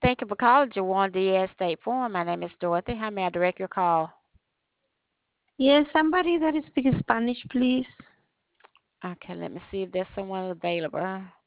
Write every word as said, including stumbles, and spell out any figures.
Thank you for calling Jawan Diaz State Farm. My name is Dorothy. How may I direct your call? Yes, somebody that speaks Spanish, please. Okay, let me see if there's someone available.